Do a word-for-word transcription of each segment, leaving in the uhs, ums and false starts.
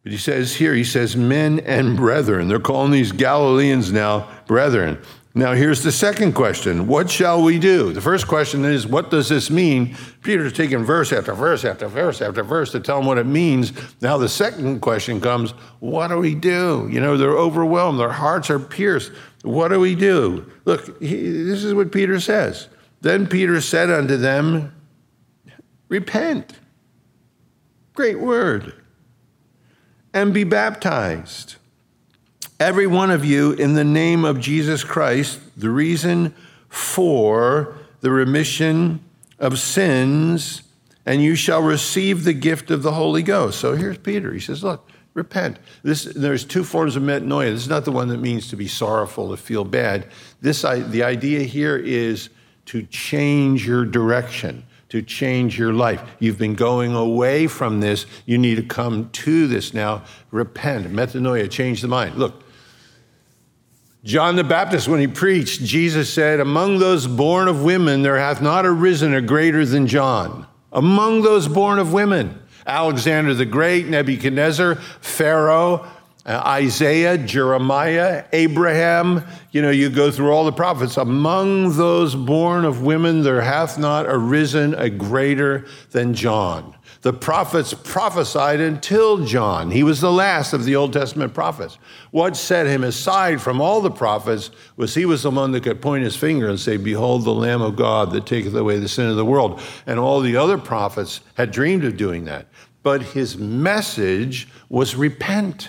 But he says here, he says, men and brethren. They're calling these Galileans now brethren. Now, here's the second question. What shall we do? The first question is, what does this mean? Peter's taking verse after verse after verse after verse to tell them what it means. Now, the second question comes, what do we do? You know, they're overwhelmed. Their hearts are pierced. What do we do? Look, he, this is what Peter says. Then Peter said unto them, repent. Great word. And be baptized, every one of you, in the name of Jesus Christ, the reason for the remission of sins, and you shall receive the gift of the Holy Ghost. So here's Peter. He says, look, repent. This, there's two forms of metanoia. This is not the one that means to be sorrowful, to feel bad. This, the idea here is to change your direction, to change your life. You've been going away from this. You need to come to this now. Repent. Metanoia, change the mind. Look, John the Baptist, when he preached, Jesus said, among those born of women, there hath not arisen a greater than John. Among those born of women, Alexander the Great, Nebuchadnezzar, Pharaoh, uh, Isaiah, Jeremiah, Abraham. You know, you go through all the prophets. Among those born of women, there hath not arisen a greater than John. The prophets prophesied until John. He was the last of the Old Testament prophets. What set him aside from all the prophets was he was the one that could point his finger and say, behold the Lamb of God that taketh away the sin of the world. And all the other prophets had dreamed of doing that. But his message was repent.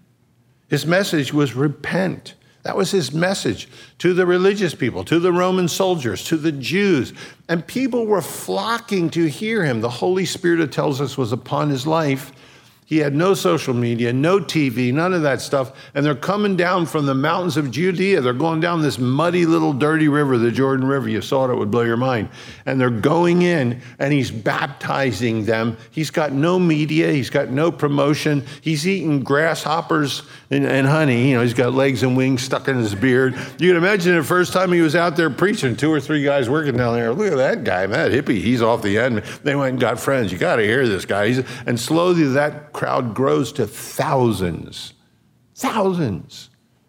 His message was repent. That was his message to the religious people, to the Roman soldiers, to the Jews. And people were flocking to hear him. The Holy Spirit, it tells us, was upon his life. He had no social media, no T V, none of that stuff. And they're coming down from the mountains of Judea. They're going down this muddy little dirty river, the Jordan River. You saw it, it would blow your mind. And they're going in and he's baptizing them. He's got no media. He's got no promotion. He's eating grasshoppers and, and honey. You know, he's got legs and wings stuck in his beard. You can imagine the first time he was out there preaching, two or three guys working down there. Look at that guy, man, that hippie. He's off the end. They went and got friends. You got to hear this guy. He's, and slowly that crowd grows to thousands, thousands.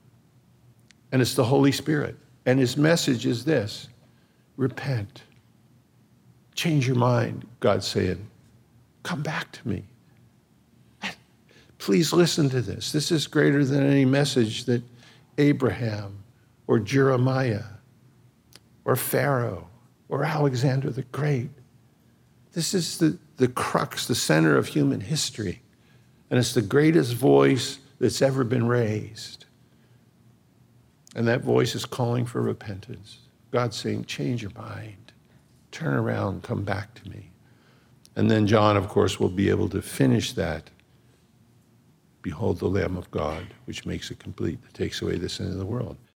And it's the Holy Spirit. And his message is this: repent. Change your mind, God's saying. Come back to me. Please listen to this. This is greater than any message that Abraham or Jeremiah or Pharaoh or Alexander the Great. This is the, the crux, the center of human history. And it's the greatest voice that's ever been raised. And that voice is calling for repentance. God's saying, change your mind. Turn around, come back to me. And then John, of course, will be able to finish that. Behold the Lamb of God, which makes it complete, that takes away the sin of the world.